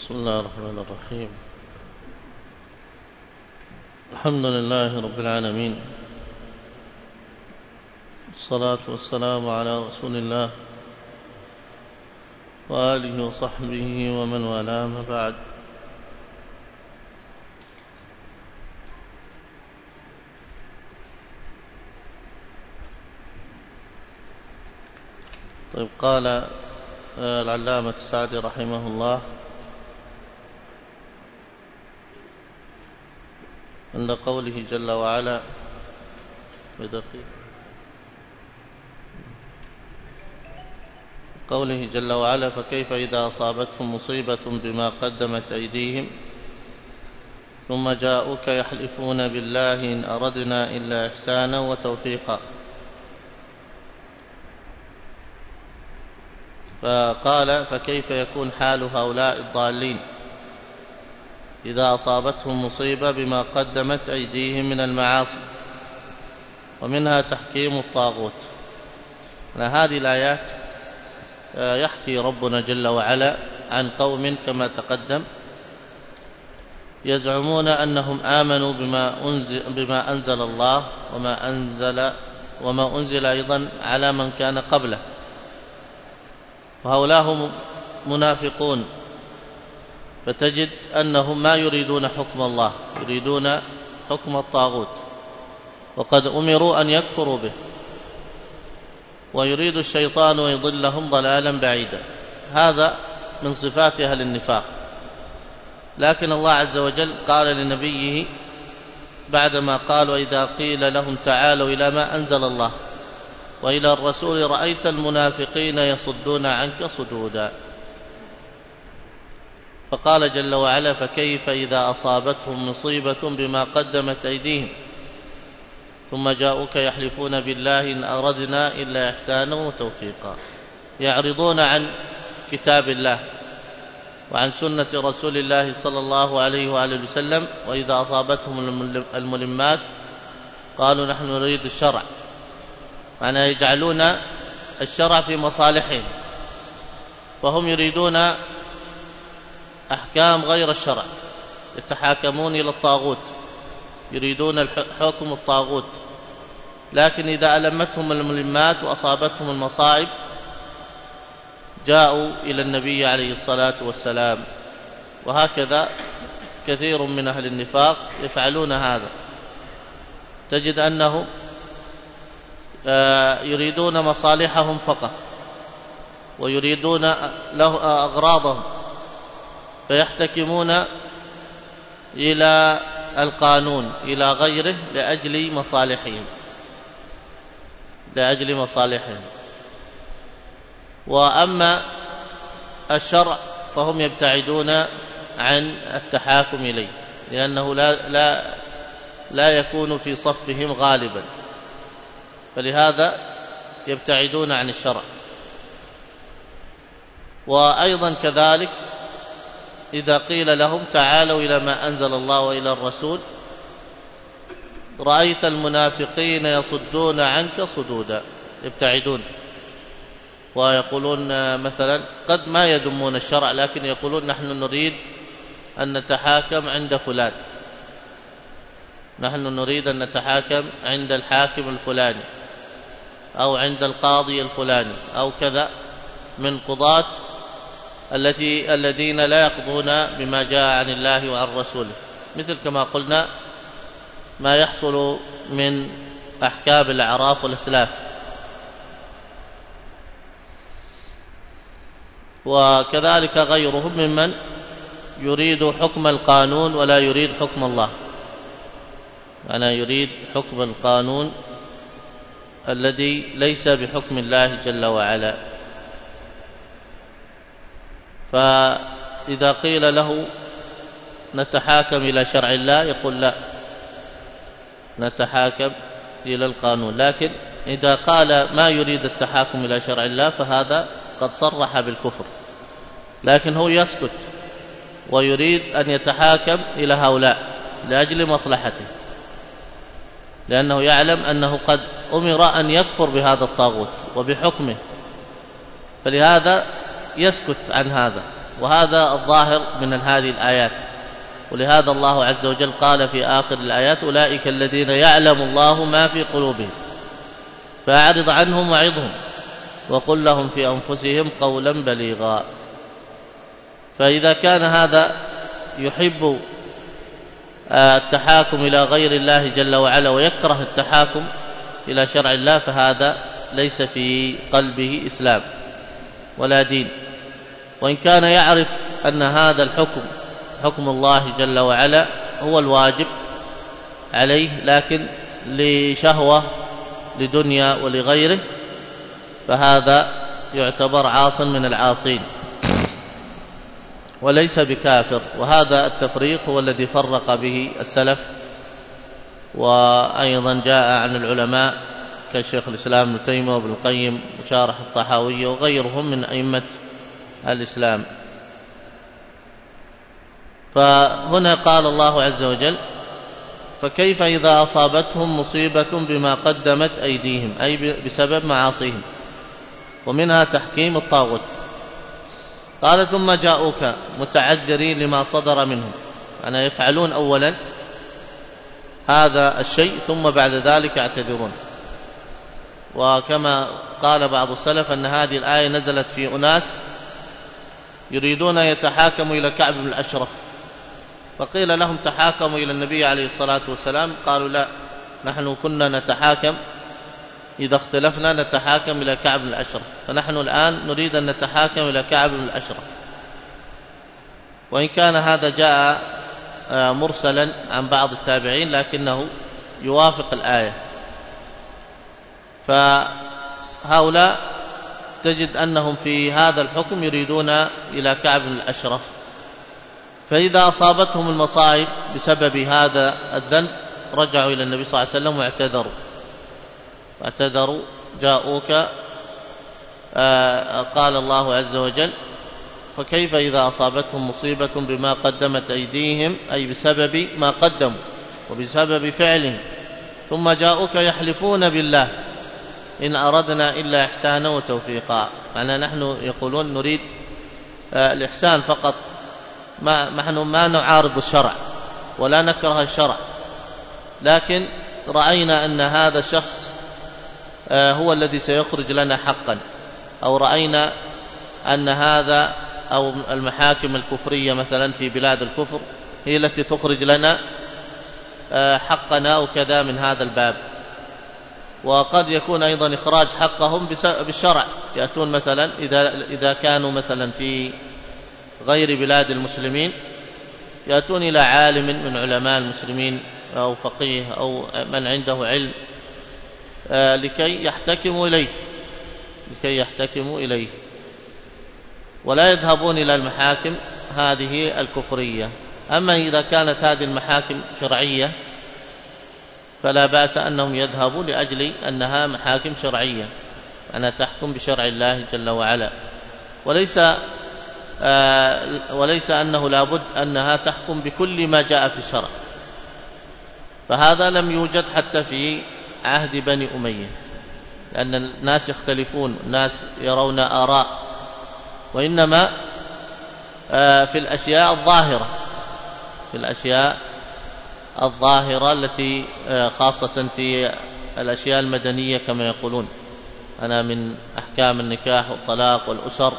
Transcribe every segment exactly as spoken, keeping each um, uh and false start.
بسم الله الرحمن الرحيم. الحمد لله رب العالمين، والصلاة والسلام على رسول الله وآله وصحبه ومن والاه، ما بعد. طيب، قال العلامة السعدي رحمه الله عند قوله جل وعلا بدقيق قوله جل وعلا: فكيف إذا أصابتهم مصيبة بما قدمت أيديهم ثم جاءوك يحلفون بالله إن أردنا إلا إحسانا وتوفيقا. فقال: فكيف يكون حال هؤلاء الضالين إذا أصابتهم مصيبة بما قدمت أيديهم من المعاصي، ومنها تحكيم الطاغوت. هذه الآيات يحكي ربنا جل وعلا عن قوم كما تقدم يزعمون أنهم آمنوا بما أنزل, بما أنزل الله وما أنزل وما أنزل أيضا على من كان قبله، وهؤلاء هم منافقون. فتجد أنهم ما يريدون حكم الله، يريدون حكم الطاغوت، وقد أمروا أن يكفروا به، ويريد الشيطان يضلهم ضلالا بعيدا. هذا من صفات أهل النفاق. لكن الله عز وجل قال لنبيه بعدما قال: وإذا قيل لهم تعالوا إلى ما أنزل الله وإلى الرسول رأيت المنافقين يصدون عنك صدودا. فقال جل وعلا: فكيف إذا أصابتهم مصيبة بما قدمت أيديهم ثم جاءوك يحلفون بالله إن أردنا إلا إحسانا وتوفيقا. يعرضون عن كتاب الله وعن سنة رسول الله صلى الله عليه وآله وسلم، وإذا أصابتهم الملمات قالوا نحن نريد الشرع، معنى يجعلون الشرع في مصالحهم، فهم يريدون أحكام غير الشرع، يتحاكمون إلى الطاغوت، يريدون حكم الطاغوت. لكن إذا ألمتهم الملمات وأصابتهم المصائب جاءوا إلى النبي عليه الصلاة والسلام. وهكذا كثير من أهل النفاق يفعلون هذا. تجد أنهم يريدون مصالحهم فقط، ويريدون له أغراضهم، فيحتكمون إلى القانون إلى غيره لأجل مصالحهم لأجل مصالحهم وأما الشرع فهم يبتعدون عن التحاكم إليه، لأنه لا, لا, لا يكون في صفهم غالبا، فلهذا يبتعدون عن الشرع. وأيضا كذلك إذا قيل لهم تعالوا إلى ما أنزل الله وإلى الرسول رأيت المنافقين يصدون عنك صدودا، يبتعدون ويقولون مثلا قد ما يذمون الشرع، لكن يقولون نحن نريد أن نتحاكم عند فلان، نحن نريد أن نتحاكم عند الحاكم الفلاني أو عند القاضي الفلاني أو كذا من قضاة التي الذين لا يقضون بما جاء عن الله وعن رسوله، مثل كما قلنا ما يحصل من أحكام الأعراف والأسلاف. وكذلك غيرهم ممن يريد حكم القانون ولا يريد حكم الله، أنا يريد حكم القانون الذي ليس بحكم الله جل وعلا. فإذا قيل له نتحاكم إلى شرع الله يقول لا، نتحاكم إلى القانون. لكن إذا قال ما يريد التحاكم إلى شرع الله فهذا قد صرح بالكفر، لكن هو يسكت ويريد أن يتحاكم إلى هؤلاء لأجل مصلحته، لأنه يعلم أنه قد أمر أن يكفر بهذا الطاغوت وبحكمه، فلهذا يسكت عن هذا. وهذا الظاهر من هذه الآيات. ولهذا الله عز وجل قال في آخر الآيات أولئك الذين يعلم الله ما في قلوبهم فأعرض عنهم وعظهم وقل لهم في أنفسهم قولا بليغا. فإذا كان هذا يحب التحاكم إلى غير الله جل وعلا ويكره التحاكم إلى شرع الله فهذا ليس في قلبه إسلام ولا دين. وإن كان يعرف أن هذا الحكم حكم الله جل وعلا هو الواجب عليه لكن لشهوة لدنيا ولغيره فهذا يعتبر عاص من العاصين وليس بكافر. وهذا التفريق هو الذي فرق به السلف، وأيضا جاء عن العلماء كالشيخ الإسلام ابن تيمية وابن القيم وشارح الطحاوي وغيرهم من أئمة الإسلام. فهنا قال الله عز وجل فكيف إذا أصابتهم مصيبة بما قدمت أيديهم أي بسبب معاصيهم، ومنها تحكيم الطاغوت. قال ثم جاءوك متعذرين لما صدر منهم، أنا يفعلون أولا هذا الشيء ثم بعد ذلك يعتذرون. وكما قال بعض السلف أن هذه الآية نزلت في أناس يريدون يتحاكموا إلى كعب بن الأشرف، فقيل لهم تحاكموا إلى النبي عليه الصلاة والسلام، قالوا لا نحن كنا نتحاكم إذا اختلفنا نتحاكم إلى كعب بن الأشرف، فنحن الآن نريد أن نتحاكم إلى كعب بن الأشرف. وإن كان هذا جاء مرسلا عن بعض التابعين لكنه يوافق الآية. فهؤلاء تجد أنهم في هذا الحكم يريدون إلى كعب بن الأشرف، فإذا أصابتهم المصائب بسبب هذا الذنب رجعوا إلى النبي صلى الله عليه وسلم واعتذروا واعتذروا جاءوك. آه قال الله عز وجل فكيف إذا أصابتهم مصيبة بما قدمت أيديهم أي بسبب ما قدموا وبسبب فعلهم ثم جاءوك يحلفون بالله إن أردنا إلا إحسانا وتوفيقا. معنى نحن يقولون نريد آه الإحسان فقط، ما نحن ما نعارض الشرع ولا نكره الشرع، لكن رأينا أن هذا الشخص هو الذي سيخرج لنا حقا، أو رأينا أن هذا أو المحاكم الكفرية مثلا في بلاد الكفر هي التي تخرج لنا حقنا أو كذا من هذا الباب. وقد يكون أيضا إخراج حقهم بالشرع، يأتون مثلا إذا إذا كانوا مثلا في غير بلاد المسلمين يأتون إلى عالم من علماء المسلمين أو فقيه أو من عنده علم لكي يحتكموا إليه لكي يحتكموا إليه ولا يذهبون إلى المحاكم هذه الكفرية. أما إذا كانت هذه المحاكم شرعية فلا بأس أنهم يذهبوا لأجل أنها محاكم شرعية، أنها تحكم بشرع الله جل وعلا، وليس آه وليس أنه لابد أنها تحكم بكل ما جاء في الشرع. فهذا لم يوجد حتى في عهد بني أمية، لأن الناس يختلفون، الناس يرون آراء، وإنما آه في الأشياء الظاهرة في الأشياء الظاهرة التي آه خاصة في الأشياء المدنية كما يقولون، أنا من أحكام النكاح والطلاق والأسر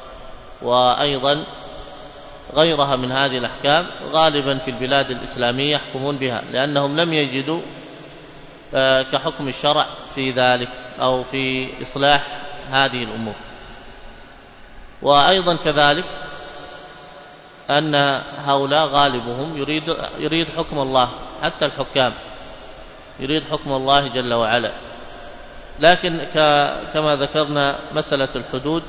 وأيضا غيرها من هذه الأحكام غالبا في البلاد الإسلامية يحكمون بها، لأنهم لم يجدوا كحكم الشرع في ذلك أو في إصلاح هذه الأمور. وأيضا كذلك أن هؤلاء غالبهم يريد يريد حكم الله، حتى الحكام يريد حكم الله جل وعلا. لكن كما ذكرنا مسألة الحدود،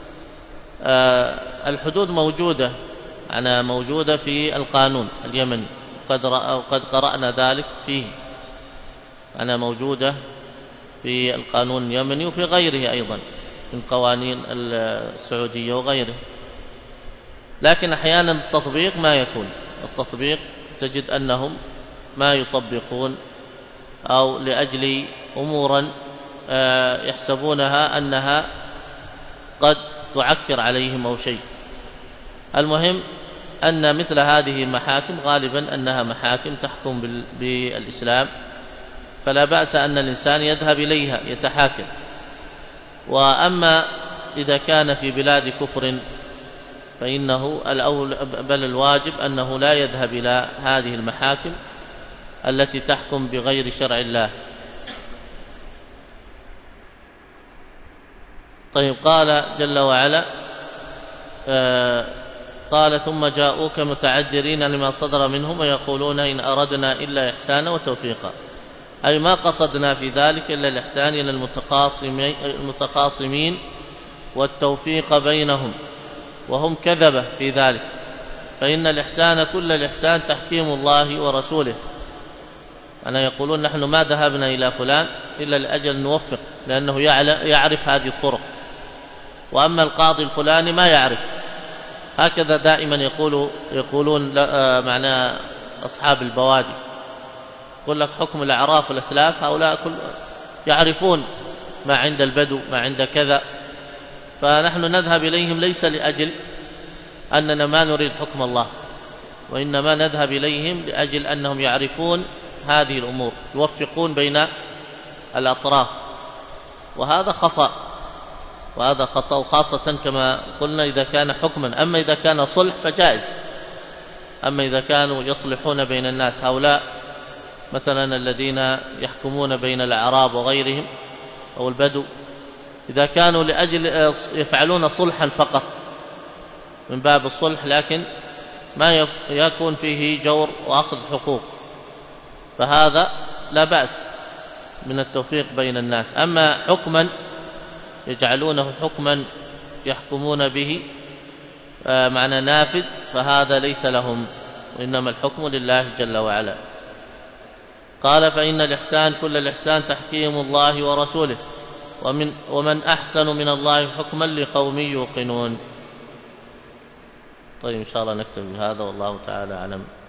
الحدود موجودة أنا موجودة في القانون اليمني، قد قد قرأنا ذلك فيه، أنا موجودة في القانون اليمني وفي غيره أيضا من قوانين السعودية وغيره. لكن أحيانا التطبيق ما يكون، التطبيق تجد أنهم ما يطبقون أو لأجل أمورا يحسبونها أنها قد تعكر عليهم أو شيء. المهم أن مثل هذه المحاكم غالبا أنها محاكم تحكم بالإسلام، فلا بأس أن الإنسان يذهب إليها يتحاكم. وأما إذا كان في بلاد كفر فإنه الأول بل الواجب أنه لا يذهب إلى هذه المحاكم التي تحكم بغير شرع الله. طيب، قال جل وعلا آه قال ثم جاءوك متعذرين لما صدر منهم ويقولون إن أردنا إلا إحسانا وتوفيقا، أي ما قصدنا في ذلك إلا الإحسان إلى المتخاصمين والتوفيق بينهم، وهم كذبة في ذلك، فإن الإحسان كل الإحسان تحكيم الله ورسوله. أنا يقولون نحن ما ذهبنا إلى فلان إلا لأجل نوفق، لأنه يعرف هذه الطرق، وأما القاضي الفلاني ما يعرف. هكذا دائما يقول يقولون معنى أصحاب البوادي، يقول لك حكم الأعراف والأسلاف، هؤلاء كل يعرفون ما عند البدو ما عند كذا، فنحن نذهب إليهم ليس لأجل أننا ما نريد حكم الله، وإنما نذهب إليهم لأجل أنهم يعرفون هذه الأمور، يوفقون بين الأطراف، وهذا خطأ وهذا خطأ خاصة كما قلنا إذا كان حكما. أما إذا كان صلح فجائز، أما إذا كانوا يصلحون بين الناس، هؤلاء مثلا الذين يحكمون بين الأعراب وغيرهم أو البدو، إذا كانوا لأجل يفعلون صلحا فقط من باب الصلح، لكن ما يكون فيه جور وأخذ حقوق، فهذا لا بأس من التوفيق بين الناس. أما حكما يجعلونه حكما يحكمون به معنى نافذ، فهذا ليس لهم، وإنما الحكم لله جل وعلا. قال فإن الإحسان كل الإحسان تحكيم الله ورسوله، ومن, ومن أحسن من الله حكما لقوم يوقنون. طيب إن شاء الله نكتب بهذا، والله تعالى أعلم.